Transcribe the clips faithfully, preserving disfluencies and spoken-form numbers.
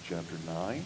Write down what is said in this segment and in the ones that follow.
chapter nine.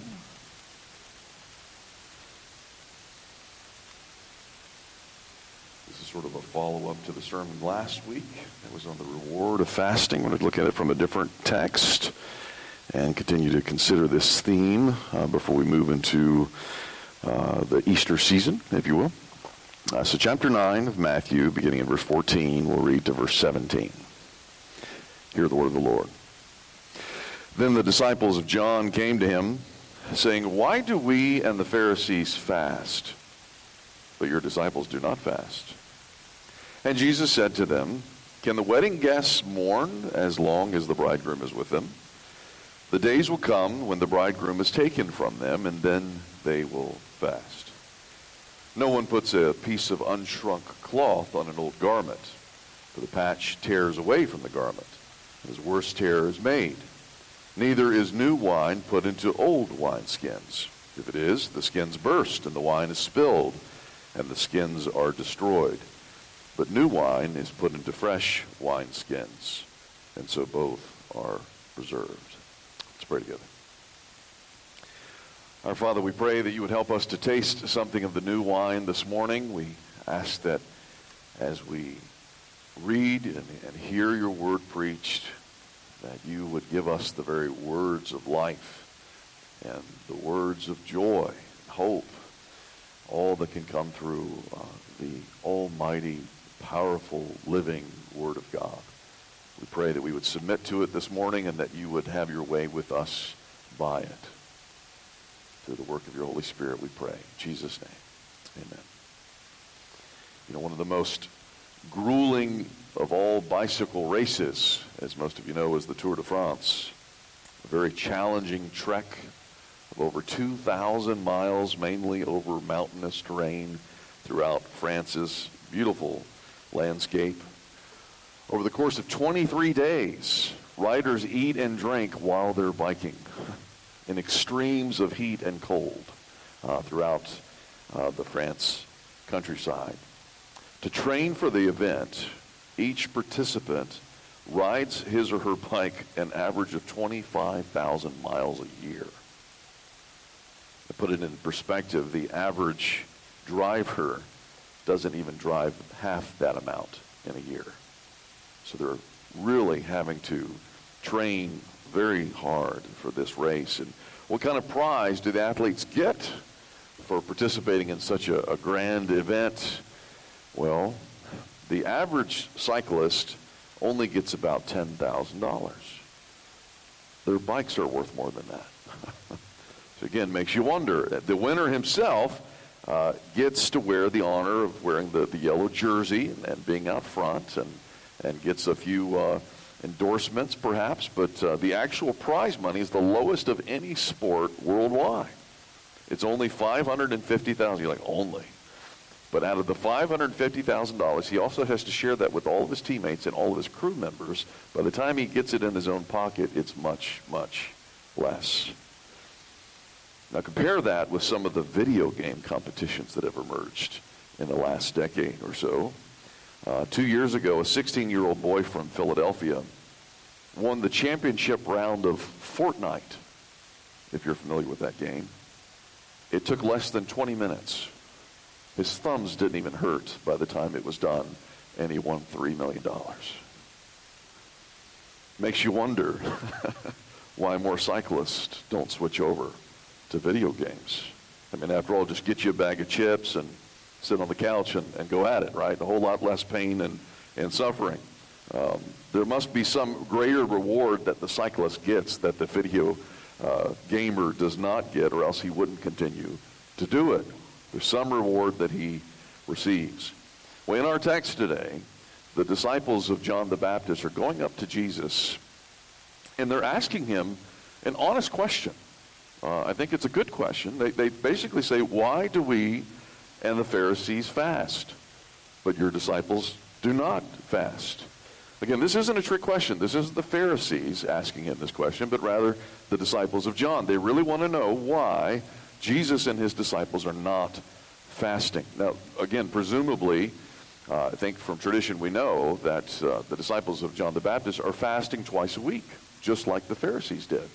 This is sort of a follow-up to the sermon last week. It was on the reward of fasting. We're going to look at it from a different text and continue to consider this theme uh, before we move into uh, the Easter season, if you will. Uh, so chapter nine of Matthew, beginning in verse fourteen, we'll read to verse seventeen. Hear the word of the Lord. Then the disciples of John came to him, saying, "Why do we and the Pharisees fast, but your disciples do not fast?" And Jesus said to them, "Can the wedding guests mourn as long as the bridegroom is with them? The days will come when the bridegroom is taken from them, and then they will fast. No one puts a piece of unshrunk cloth on an old garment, for the patch tears away from the garment, and as worse tear is made. Neither is new wine put into old wineskins. If it is, the skins burst, and the wine is spilled, and the skins are destroyed. But new wine is put into fresh wineskins, and so both are preserved." Let's pray together. Our Father, we pray that you would help us to taste something of the new wine this morning. We ask that as we read and, and hear your word preached, that you would give us the very words of life and the words of joy and hope, all that can come through uh, the almighty, powerful, living Word of God. We pray that we would submit to it this morning and that you would have your way with us by it. Through the work of your Holy Spirit, we pray. In Jesus' name, amen. You know, one of the most grueling of all bicycle races, as most of you know, is the Tour de France. A very challenging trek of over two thousand miles, mainly over mountainous terrain throughout France's beautiful landscape. Over the course of twenty-three days, riders eat and drink while they're biking in extremes of heat and cold uh, throughout uh, the France countryside. To train for the event, each participant rides his or her bike an average of twenty-five thousand miles a year. To put it in perspective, the average driver doesn't even drive half that amount in a year. So they're really having to train very hard for this race. And what kind of prize do the athletes get for participating in such a, a grand event? Well, the average cyclist only gets about ten thousand dollars. Their bikes are worth more than that. So again, makes you wonder. The winner himself uh, gets to wear the honor of wearing the, the yellow jersey and, and being out front, and, and gets a few uh, endorsements perhaps, but uh, the actual prize money is the lowest of any sport worldwide. It's only five hundred fifty thousand dollars. You're like, only? But out of the five hundred fifty thousand dollars, he also has to share that with all of his teammates and all of his crew members. By the time he gets it in his own pocket, it's much, much less. Now compare that with some of the video game competitions that have emerged in the last decade or so. Uh, two years ago, a sixteen-year-old boy from Philadelphia won the championship round of Fortnite, if you're familiar with that game. It took less than twenty minutes. His thumbs didn't even hurt by the time it was done, and he won three million dollars. Makes you wonder why more cyclists don't switch over to video games. I mean, after all, just get you a bag of chips and sit on the couch and, and go at it, right? A whole lot less pain and, and suffering. Um, there must be some greater reward that the cyclist gets that the video uh, gamer does not get, or else he wouldn't continue to do it. There's some reward that he receives. Well, in our text today, the disciples of John the Baptist are going up to Jesus, and they're asking him an honest question. Uh, I think it's a good question. They, they basically say, "Why do we and the Pharisees fast, but your disciples do not fast?" Again, this isn't a trick question. This isn't the Pharisees asking him this question, but rather the disciples of John. They really want to know why Jesus and his disciples are not fasting. Now, again, presumably, uh, I think from tradition we know that uh, the disciples of John the Baptist are fasting twice a week, just like the Pharisees did.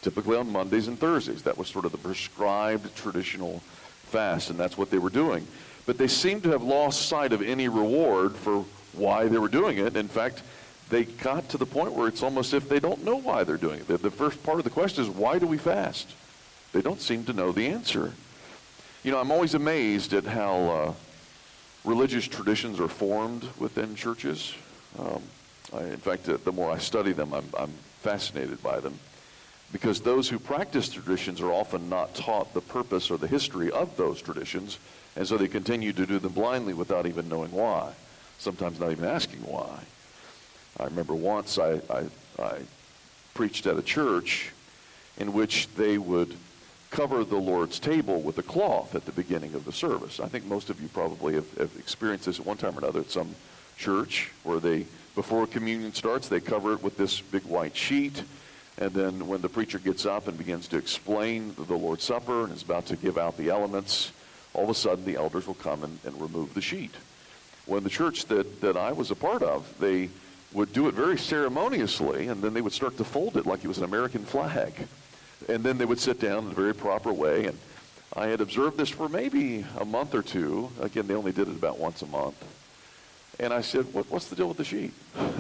typically on Mondays and Thursdays. That was sort of the prescribed traditional fast, and that's what they were doing. But they seemed to have lost sight of any reward for why they were doing it. In fact, they got to the point where it's almost if they don't know why they're doing it. The, the first part of the question is, why do we fast? They don't seem to know the answer. You know, I'm always amazed at how uh, religious traditions are formed within churches. Um, I, in fact, uh, the more I study them, I'm, I'm fascinated by them. Because those who practice traditions are often not taught the purpose or the history of those traditions, and so they continue to do them blindly without even knowing why, sometimes not even asking why. I remember once I, I, I preached at a church in which they would cover the Lord's table with a cloth at the beginning of the service. I think most of you probably have, have experienced this at one time or another at some church where they, before communion starts, they cover it with this big white sheet. And then when the preacher gets up and begins to explain the Lord's Supper and is about to give out the elements, all of a sudden the elders will come and, and remove the sheet. Well, in the church that, that I was a part of, they would do it very ceremoniously, and then they would start to fold it like it was an American flag. And then they would sit down in a very proper way. And I had observed this for maybe a month or two. Again, they only did it about once a month. And I said, what, what's the deal with the sheet?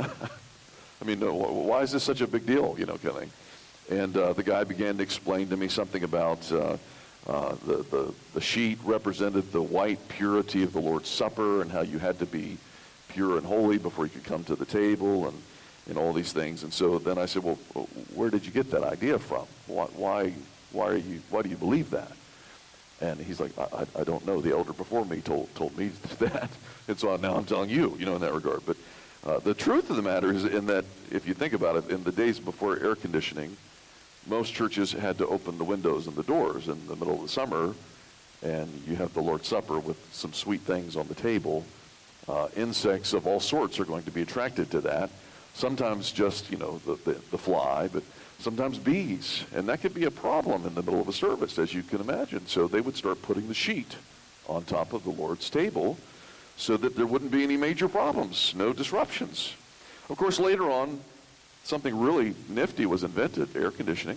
I mean, why is this such a big deal, you know, kind of thing? And uh, the guy began to explain to me something about uh, uh, the, the, the sheet represented the white purity of the Lord's Supper and how you had to be pure and holy before you could come to the table and, and all these things. And so then I said, well, where did you get that idea from? Why, why, why, are you, why do you believe that? And he's like, I, I don't know. The elder before me told, told me that. And so now I'm telling you, you know, in that regard. But Uh, the truth of the matter is in that, if you think about it, in the days before air conditioning, most churches had to open the windows and the doors in the middle of the summer, and you have the Lord's Supper with some sweet things on the table. Uh, insects of all sorts are going to be attracted to that. Sometimes just, you know, the, the, the fly, but sometimes bees. And that could be a problem in the middle of a service, as you can imagine. So they would start putting the sheet on top of the Lord's table, so that there wouldn't be any major problems, no disruptions. Of course, later on, something really nifty was invented, air conditioning.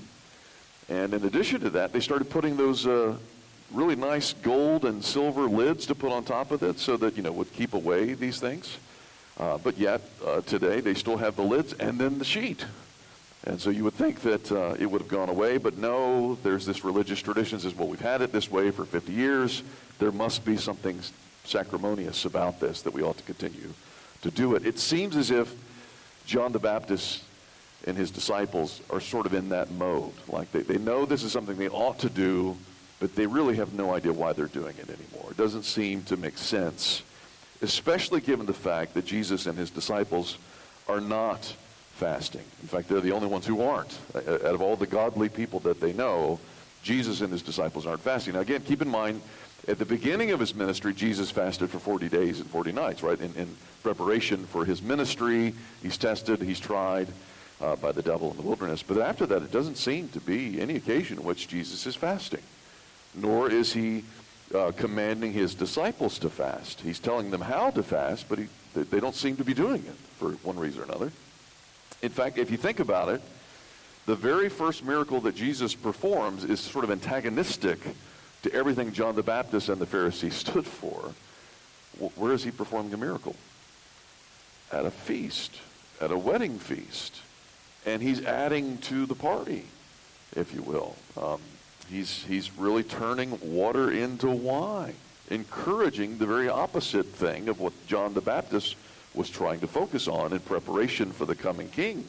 And in addition to that, they started putting those uh, really nice gold and silver lids to put on top of it so that, you know, would keep away these things. Uh, but yet, uh, today, they still have the lids and then the sheet. And so you would think that uh, it would have gone away, but no, there's this religious tradition that says, well, we've had it this way for fifty years. There must be something sacrimonious about this, that we ought to continue to do it. It seems as if John the Baptist and his disciples are sort of in that mode. Like they, they know this is something they ought to do, but they really have no idea why they're doing it anymore. It doesn't seem to make sense, especially given the fact that Jesus and his disciples are not fasting. In fact, they're the only ones who aren't. Out of all the godly people that they know, Jesus and his disciples aren't fasting. Now again, keep in mind, at the beginning of his ministry, Jesus fasted for forty days and forty nights, right? In, in preparation for his ministry, he's tested, he's tried uh, by the devil in the wilderness. But after that, it doesn't seem to be any occasion in which Jesus is fasting, nor is he uh, commanding his disciples to fast. He's telling them how to fast, but he, they don't seem to be doing it for one reason or another. In fact, if you think about it, the very first miracle that Jesus performs is sort of antagonistic to everything John the Baptist and the Pharisees stood for. Where is he performing a miracle? At a feast, at a wedding feast. And he's adding to the party, if you will. Um, he's, he's really turning water into wine, encouraging the very opposite thing of what John the Baptist was trying to focus on in preparation for the coming king.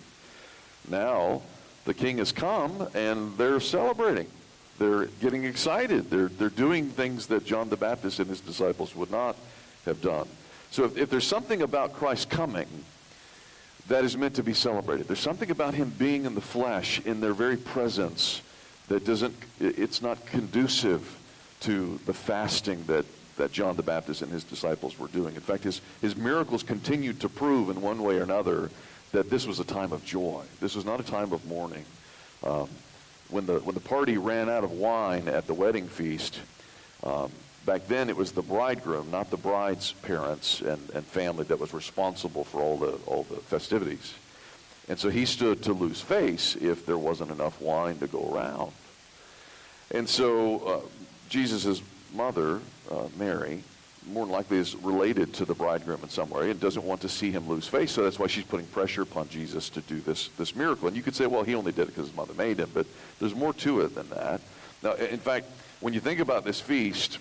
Now, the king has come, and they're celebrating. They're getting excited. They're, they're doing things that John the Baptist and his disciples would not have done. So if, if there's something about Christ coming that is meant to be celebrated, there's something about him being in the flesh, in their very presence, that doesn't, it's not conducive to the fasting that, that John the Baptist and his disciples were doing. In fact, his, his miracles continued to prove in one way or another that this was a time of joy. This was not a time of mourning. Um, When the when the party ran out of wine at the wedding feast, um, back then it was the bridegroom, not the bride's parents and, and family, that was responsible for all the all the festivities. And so he stood to lose face if there wasn't enough wine to go around. And so uh, Jesus' mother, uh, Mary, more than likely is related to the bridegroom in some way and doesn't want to see him lose face. So that's why she's putting pressure upon Jesus to do this, this miracle. And you could say, well, he only did it because his mother made him. But there's more to it than that. Now, in fact, when you think about this feast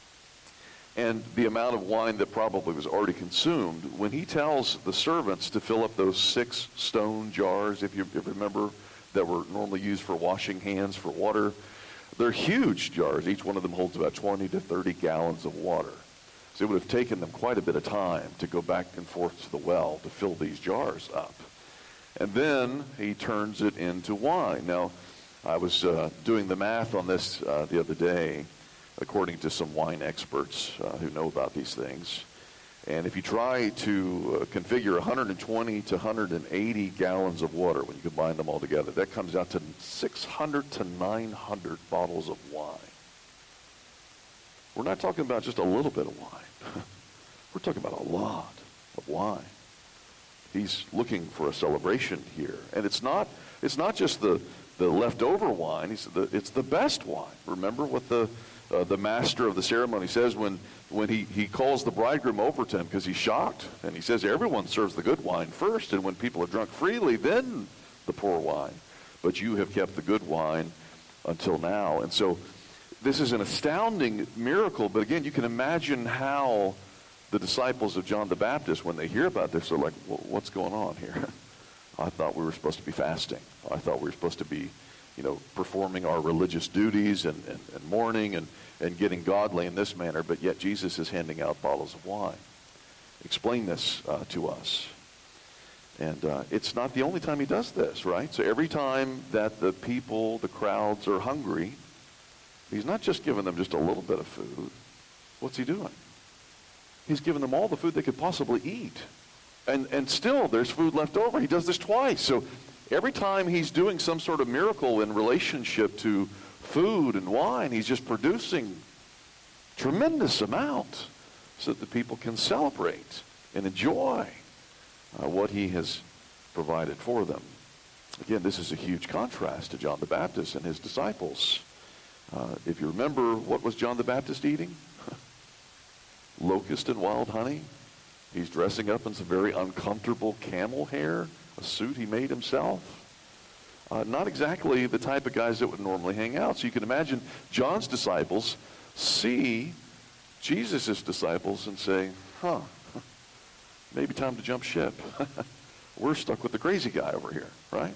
and the amount of wine that probably was already consumed, when he tells the servants to fill up those six stone jars, if you remember, that were normally used for washing hands for water, they're huge jars. Each one of them holds about twenty to thirty gallons of water. So it would have taken them quite a bit of time to go back and forth to the well to fill these jars up. And then he turns it into wine. Now, I was uh, doing the math on this uh, the other day, according to some wine experts uh, who know about these things. And if you try to uh, configure one hundred twenty to one hundred eighty gallons of water, when you combine them all together, that comes out to six hundred to nine hundred bottles of wine. We're not talking about just a little bit of wine. We're talking about a lot of wine. He's looking for a celebration here. And it's not, it's not just the, the leftover wine. He's the, it's the best wine. Remember what the Uh, the master of the ceremony says when, when he, he calls the bridegroom over to him because he's shocked. And he says, everyone serves the good wine first, and when people are drunk freely, then the poor wine. But you have kept the good wine until now. And so this is an astounding miracle. But again, you can imagine how the disciples of John the Baptist, when they hear about this, are like, well, what's going on here? I thought we were supposed to be fasting. I thought we were supposed to be you know, performing our religious duties and, and, and mourning and, and getting godly in this manner, but yet Jesus is handing out bottles of wine. Explain this uh, to us. And uh, it's not the only time he does this, right? So every time that the people, the crowds are hungry, he's not just giving them just a little bit of food. What's he doing? He's giving them all the food they could possibly eat. And, and still there's food left over. He does this twice. So every time he's doing some sort of miracle in relationship to food and wine, he's just producing tremendous amount so that the people can celebrate and enjoy uh, what he has provided for them. Again, this is a huge contrast to John the Baptist and his disciples. Uh, if you remember, what was John the Baptist eating? Locust and wild honey. He's dressing up in some very uncomfortable camel hair, a suit he made himself. Uh, not exactly the type of guys that would normally hang out. So you can imagine John's disciples see Jesus' disciples and say, huh, maybe time to jump ship. We're stuck with the crazy guy over here, right?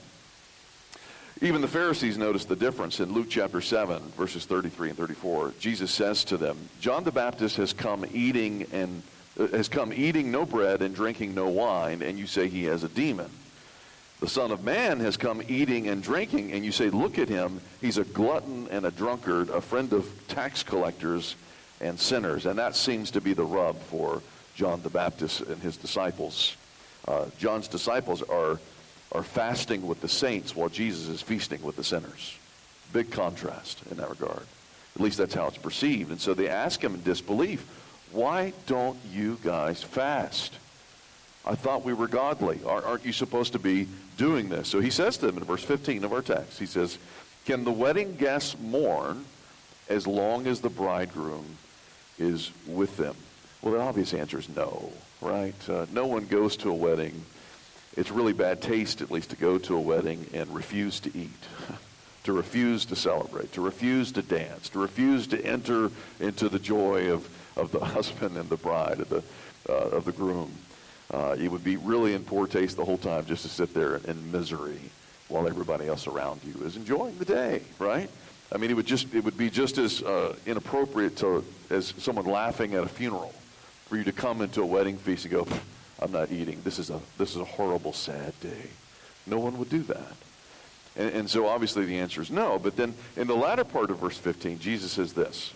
Even the Pharisees noticed the difference. In Luke chapter seven, verses thirty-three and thirty-four, Jesus says to them, John the Baptist has come eating and uh, has come eating no bread and drinking no wine, and you say he has a demon. The Son of Man has come eating and drinking, and you say, look at him, he's a glutton and a drunkard, a friend of tax collectors and sinners. And that seems to be the rub for John the Baptist and his disciples. Uh, John's disciples are, are fasting with the saints while Jesus is feasting with the sinners. Big contrast in that regard. At least that's how it's perceived. And so they ask him in disbelief, why don't you guys fast? I thought we were godly. Aren't you supposed to be doing this? So he says to them in verse fifteen of our text, he says, can the wedding guests mourn as long as the bridegroom is with them? Well, the obvious answer is no, right? Uh, no one goes to a wedding. It's really bad taste, at least, to go to a wedding and refuse to eat, to refuse to celebrate, to refuse to dance, to refuse to enter into the joy of, of the husband and the bride, of the, uh, of the groom. Uh, it would be really in poor taste the whole time just to sit there in misery while everybody else around you is enjoying the day, right? I mean, it would just it would be just as uh, inappropriate to as someone laughing at a funeral for you to come into a wedding feast and go, I'm not eating. This is a this is a horrible, sad day. No one would do that. And, and so obviously the answer is no. But then in the latter part of verse fifteen, Jesus says this,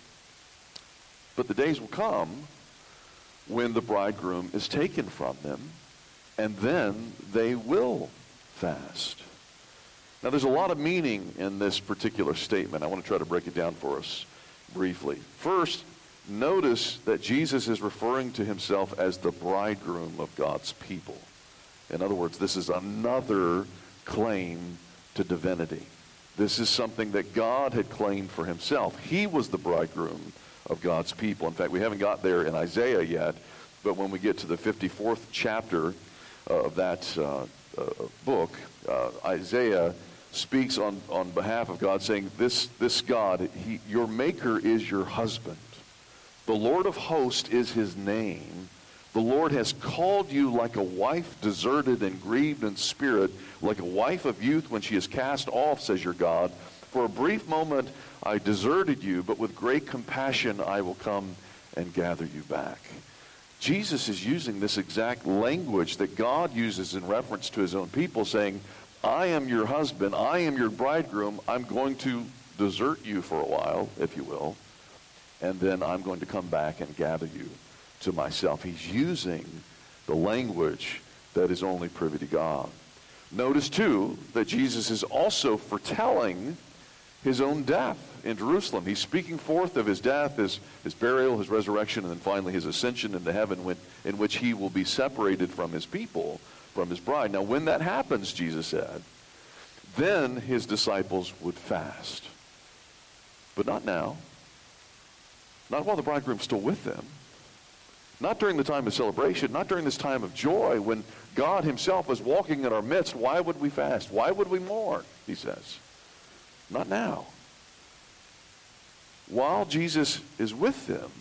but the days will come when the bridegroom is taken from them, and then they will fast. Now, there's a lot of meaning in this particular statement. I want to try to break it down for us briefly. First, notice that Jesus is referring to himself as the bridegroom of God's people. In other words, this is another claim to divinity. This is something that God had claimed for himself. He was the bridegroom of God's people. In fact, we haven't got there in Isaiah yet, but when we get to the fifty-fourth chapter uh, of that uh, uh, book, uh, Isaiah speaks on, on behalf of God, saying, this, this God, he, your maker is your husband. The Lord of hosts is his name. The Lord has called you like a wife deserted and grieved in spirit, like a wife of youth when she is cast off, says your God. For a brief moment I deserted you, but with great compassion I will come and gather you back. Jesus is using this exact language that God uses in reference to his own people, saying, I am your husband, I am your bridegroom, I'm going to desert you for a while, if you will, and then I'm going to come back and gather you to myself. He's using the language that is only privy to God. Notice, too, that Jesus is also foretelling his own death in Jerusalem. He's speaking forth of his death, his, his burial, his resurrection, and then finally his ascension into heaven, when, in which he will be separated from his people, from his bride. Now, when that happens, Jesus said, then his disciples would fast. But not now. Not while the bridegroom's still with them. Not during the time of celebration, not during this time of joy when God himself is walking in our midst. Why would we fast? Why would we mourn? He says. Not now. While Jesus is with them,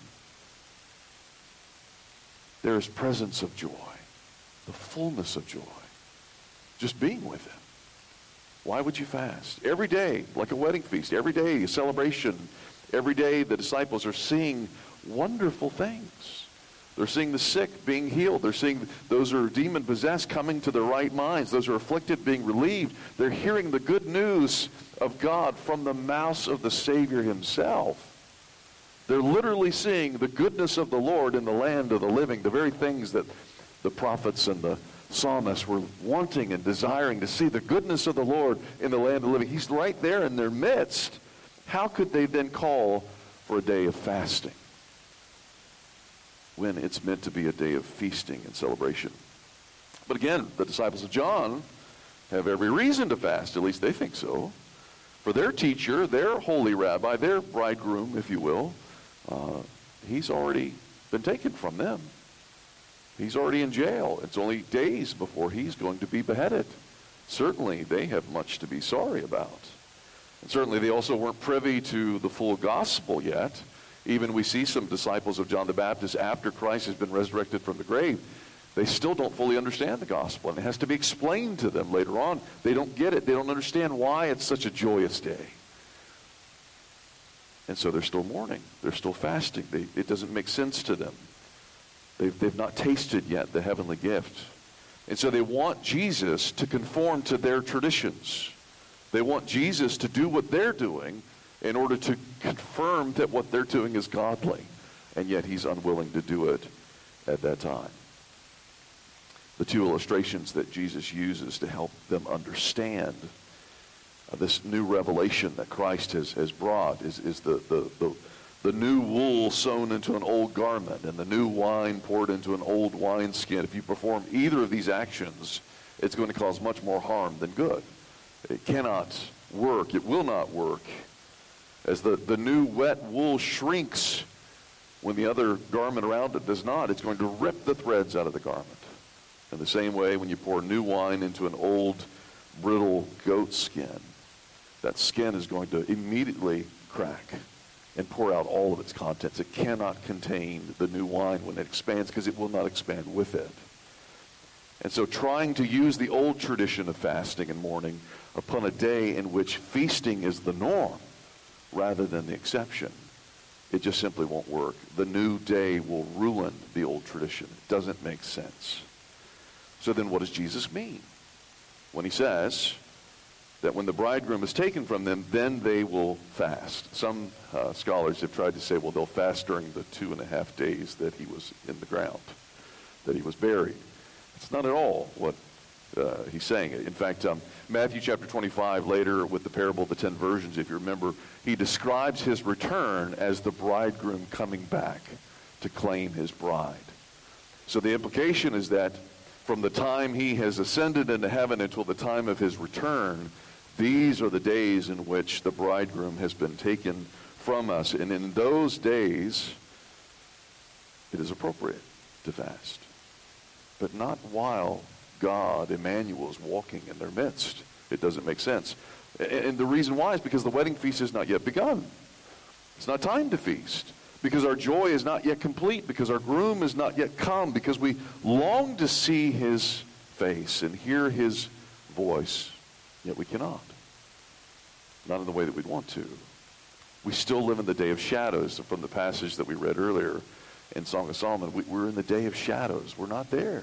there is presence of joy, the fullness of joy, just being with them. Why would you fast? Every day, like a wedding feast, every day a celebration, every day the disciples are seeing wonderful things. They're seeing the sick being healed. They're seeing those who are demon-possessed coming to their right minds. Those who are afflicted being relieved. They're hearing the good news of God from the mouth of the Savior himself. They're literally seeing the goodness of the Lord in the land of the living, the very things that the prophets and the psalmists were wanting and desiring to see, the goodness of the Lord in the land of the living. He's right there in their midst. How could they then call for a day of fasting when it's meant to be a day of feasting and celebration? But again, the disciples of John have every reason to fast, at least they think so. For their teacher, their holy rabbi, their bridegroom, if you will, uh, he's already been taken from them. He's already in jail. It's only days before he's going to be beheaded. Certainly, they have much to be sorry about. And certainly, they also weren't privy to the full gospel yet. Even we see some disciples of John the Baptist after Christ has been resurrected from the grave, they still don't fully understand the gospel, and it has to be explained to them later on. They don't get it. They don't understand why it's such a joyous day. And so they're still mourning. They're still fasting. They, it doesn't make sense to them. They've, they've not tasted yet the heavenly gift. And so they want Jesus to conform to their traditions. They want Jesus to do what they're doing in order to confirm that what they're doing is godly. And yet he's unwilling to do it at that time. The two illustrations that Jesus uses to help them understand uh, this new revelation that Christ has, has brought is, is the, the, the, the new wool sewn into an old garment and the new wine poured into an old wineskin. If you perform either of these actions, it's going to cause much more harm than good. It cannot work. It will not work. As the, the new wet wool shrinks when the other garment around it does not, it's going to rip the threads out of the garment. In the same way, when you pour new wine into an old, brittle goat skin, that skin is going to immediately crack and pour out all of its contents. It cannot contain the new wine when it expands because it will not expand with it. And so trying to use the old tradition of fasting and mourning upon a day in which feasting is the norm rather than the exception, it just simply won't work. The new day will ruin the old tradition. It doesn't make sense. So then what does Jesus mean when he says that when the bridegroom is taken from them, then they will fast? Some uh, scholars have tried to say, well, they'll fast during the two and a half days that he was in the ground, that he was buried. It's not at all what uh, he's saying. In fact, um, Matthew chapter twenty-five, later with the parable of the ten virgins, if you remember, he describes his return as the bridegroom coming back to claim his bride. So the implication is that from the time he has ascended into heaven until the time of his return, these are the days in which the bridegroom has been taken from us. And in those days, it is appropriate to fast. But not while God, Emmanuel, is walking in their midst. It doesn't make sense. And the reason why is because the wedding feast has not yet begun. It's not time to feast. Because our joy is not yet complete. Because our groom is not yet come. Because we long to see his face and hear his voice. Yet we cannot. Not in the way that we'd want to. We still live in the day of shadows. From the passage that we read earlier in Song of Solomon, we, we're in the day of shadows. We're not there.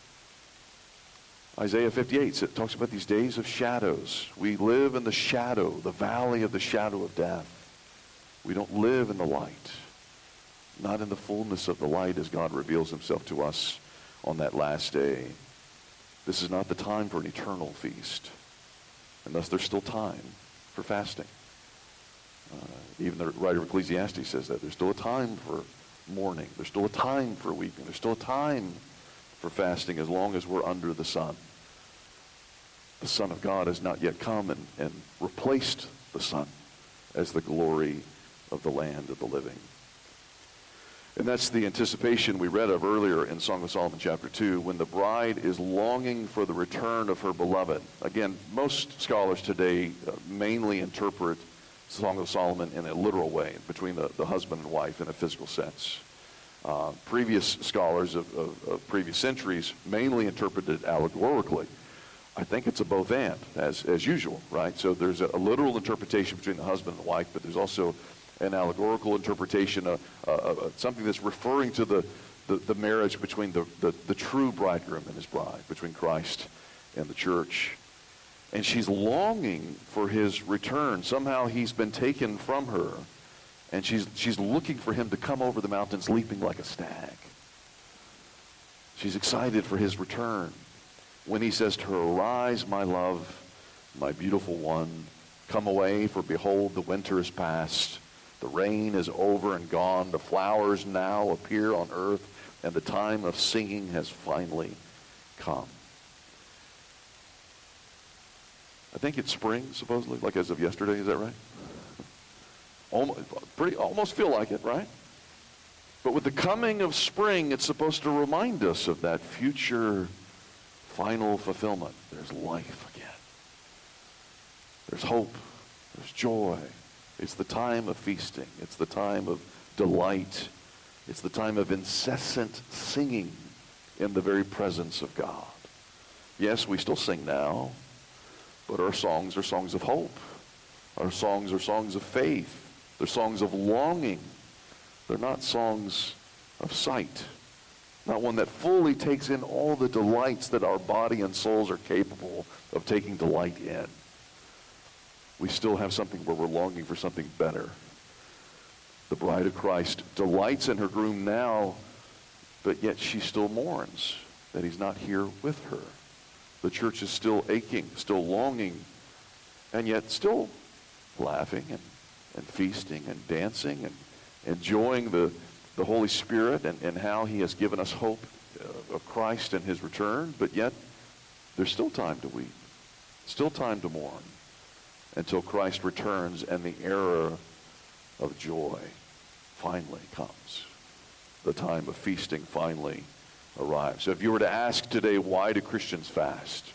Isaiah fifty-eight it talks about these days of shadows. We live in the shadow, the valley of the shadow of death. We don't live in the light. Not in the fullness of the light as God reveals himself to us on that last day. This is not the time for an eternal feast. And thus there's still time for fasting. Uh, even the writer of Ecclesiastes says that. There's still a time for mourning. There's still a time for weeping. There's still a time for fasting as long as we're under the sun. The Son of God has not yet come and, and replaced the sun as the glory of the land of the living. And that's the anticipation we read of earlier in Song of Solomon chapter two, when the bride is longing for the return of her beloved. Again, most scholars today uh, mainly interpret Song of Solomon in a literal way, between the, the husband and wife in a physical sense. Uh, previous scholars of, of, of previous centuries mainly interpreted it allegorically. I think it's a both and, as, as usual, right? So there's a, a literal interpretation between the husband and the wife, but there's also an allegorical interpretation, uh, uh, uh, something that's referring to the, the, the marriage between the, the, the true bridegroom and his bride, between Christ and the church. And she's longing for his return. Somehow he's been taken from her, and she's, she's looking for him to come over the mountains leaping like a stag. She's excited for his return. When he says to her, "Arise, my love, my beautiful one, come away, for behold, the winter is past. The rain is over and gone. The flowers now appear on earth, and the time of singing has finally come." I think it's spring, supposedly, like as of yesterday. Is that right? Almost, pretty, almost feel like it, right? But with the coming of spring, it's supposed to remind us of that future final fulfillment. There's life again. There's hope. There's joy. It's the time of feasting. It's the time of delight. It's the time of incessant singing in the very presence of God. Yes, we still sing now, but our songs are songs of hope. Our songs are songs of faith. They're songs of longing. They're not songs of sight. Not one that fully takes in all the delights that our body and souls are capable of taking delight in. We still have something where we're longing for something better. The bride of Christ delights in her groom now, but yet she still mourns that he's not here with her. The church is still aching, still longing, and yet still laughing and, and feasting and dancing and enjoying the, the Holy Spirit and, and how he has given us hope uh, of Christ and his return. But yet, there's still time to weep, still time to mourn, until Christ returns and the era of joy finally comes. The time of feasting finally arrives. So if you were to ask today, why do Christians fast?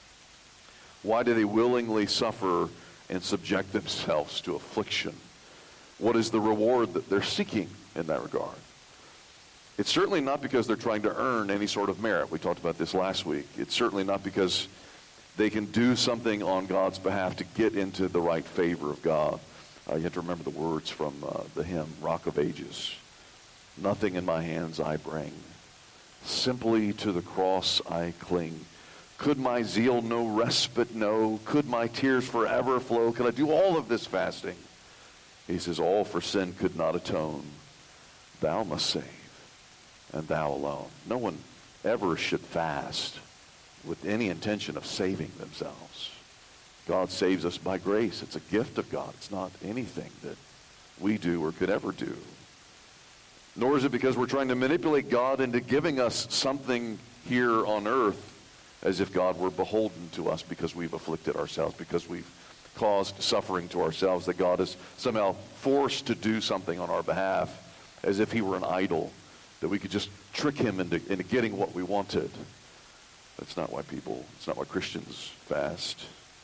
Why do they willingly suffer and subject themselves to affliction? What is the reward that they're seeking in that regard? It's certainly not because they're trying to earn any sort of merit. We talked about this last week. It's certainly not because they can do something on God's behalf to get into the right favor of God. Uh, you have to remember the words from uh, the hymn, Rock of Ages. Nothing in my hands I bring. Simply to the cross I cling. Could my zeal no respite know? Could my tears forever flow? Could I do all of this fasting? He says, all for sin could not atone. Thou must save, and thou alone. No one ever should fast with any intention of saving themselves. God saves us by grace. It's a gift of God. It's not anything that we do or could ever do. Nor is it because we're trying to manipulate God into giving us something here on earth as if God were beholden to us because we've afflicted ourselves, because we've caused suffering to ourselves, that God is somehow forced to do something on our behalf as if he were an idol, that we could just trick him into, into getting what we wanted. That's not why people, it's not why Christians fast.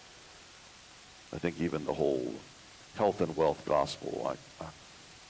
I think even the whole health and wealth gospel, I, I,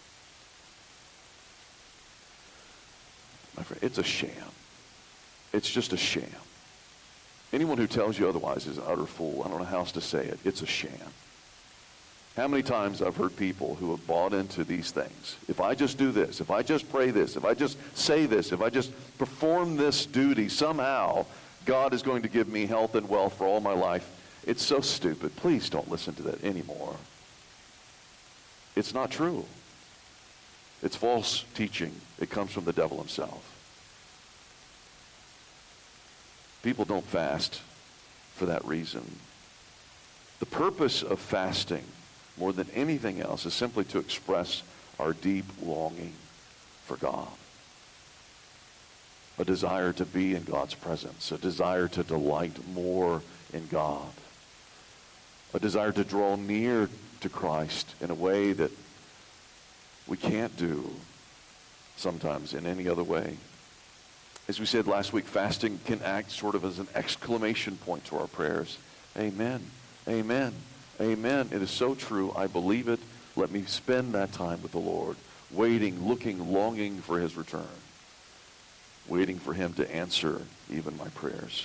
my friend, it's a sham. It's just a sham. Anyone who tells you otherwise is an utter fool. I don't know how else to say it. It's a sham. How many times I've heard people who have bought into these things. If I just do this, if I just pray this, if I just say this, if I just perform this duty, somehow God is going to give me health and wealth for all my life. It's so stupid. Please don't listen to that anymore. It's not true. It's false teaching. It comes from the devil himself. People don't fast for that reason. The purpose of fasting, more than anything else, is simply to express our deep longing for God. A desire to be in God's presence. A desire to delight more in God. A desire to draw near to Christ in a way that we can't do sometimes in any other way. As we said last week, fasting can act sort of as an exclamation point to our prayers. Amen. Amen. Amen. It is so true. I believe it. Let me spend that time with the Lord, waiting, looking, longing for his return, waiting for him to answer even my prayers.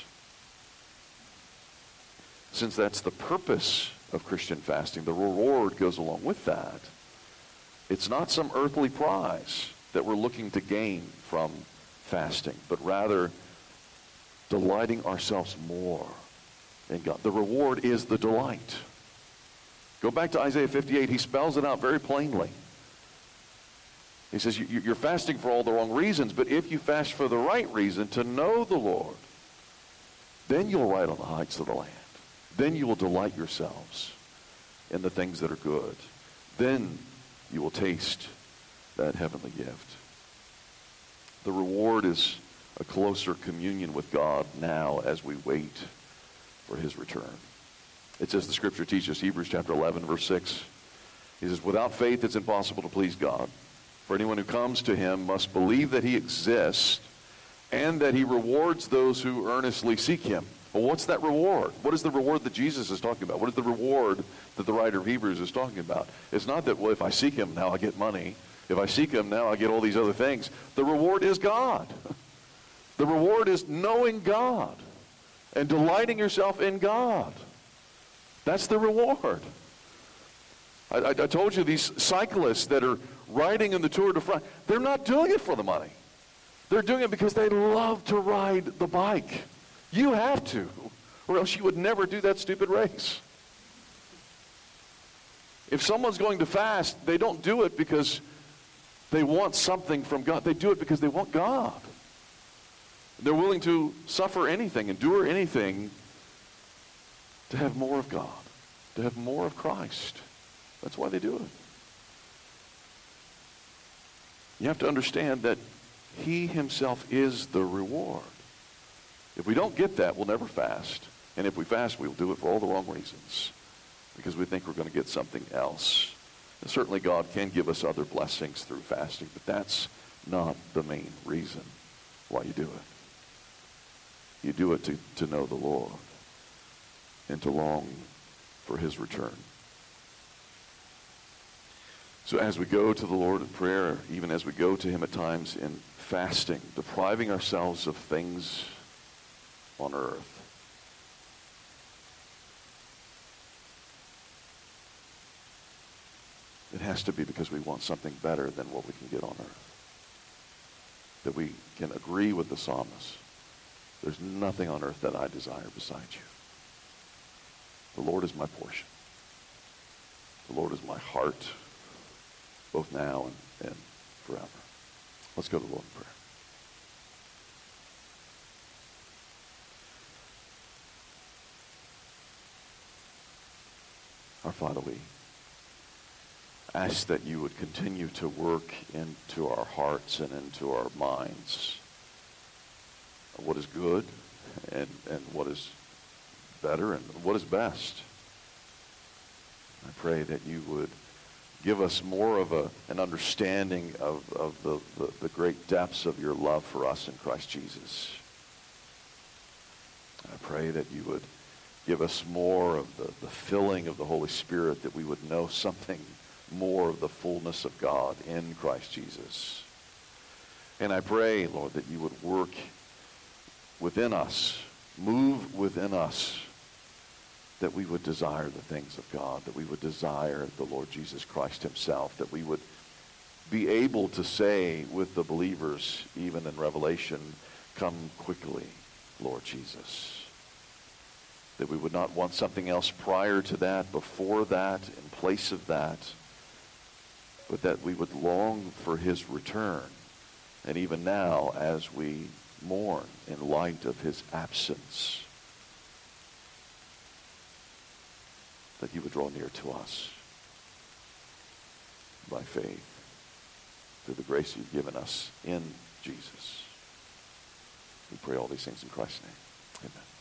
Since that's the purpose of Christian fasting, the reward goes along with that. It's not some earthly prize that we're looking to gain from fasting, but rather delighting ourselves more in God. The reward is the delight. Go back to Isaiah fifty-eight. He spells it out very plainly. He says, you're fasting for all the wrong reasons, but if you fast for the right reason, to know the Lord, then you'll ride on the heights of the land. Then you will delight yourselves in the things that are good. Then you will taste that heavenly gift. The reward is a closer communion with God now as we wait for his return. It says, the scripture teaches, Hebrews chapter eleven, verse six. He says, without faith it's impossible to please God. For anyone who comes to him must believe that he exists and that he rewards those who earnestly seek him. Well, what's that reward? What is the reward that Jesus is talking about? What is the reward that the writer of Hebrews is talking about? It's not that, well, if I seek him, now I get money. If I seek him, now I get all these other things. The reward is God. The reward is knowing God and delighting yourself in God. That's the reward. I, I, I told you these cyclists that are riding in the Tour de France, they're not doing it for the money. They're doing it because they love to ride the bike. You have to, or else you would never do that stupid race. If someone's going to fast, they don't do it because they want something from God. They do it because they want God. They're willing to suffer anything, endure anything to have more of God, to have more of Christ. That's why they do it. You have to understand that he himself is the reward. If we don't get that, we'll never fast. And if we fast, we'll do it for all the wrong reasons, because we think we're going to get something else. And certainly God can give us other blessings through fasting, but that's not the main reason why you do it. You do it to, to know the Lord and to long for his return. So as we go to the Lord in prayer, even as we go to him at times in fasting, depriving ourselves of things on earth, it has to be because we want something better than what we can get on earth. That we can agree with the psalmist. There's nothing on earth that I desire besides you. The Lord is my portion. The Lord is my heart, both now and, and forever. Let's go to the Lord in prayer. Our Father, we ask that you would continue to work into our hearts and into our minds what is good and, and what is better and what is best. I pray that you would give us more of a, an understanding of, of the, the, the great depths of your love for us in Christ Jesus. I pray that you would give us more of the, the filling of the Holy Spirit, that we would know something more of the fullness of God in Christ Jesus. And I pray, Lord, that you would work within us, move within us, that we would desire the things of God, that we would desire the Lord Jesus Christ himself, that we would be able to say with the believers, even in Revelation, come quickly, Lord Jesus. That we would not want something else prior to that, before that, in place of that, but that we would long for his return. And even now, as we mourn in light of his absence, that you would draw near to us by faith through the grace you've given us in Jesus. We pray all these things in Christ's name. Amen.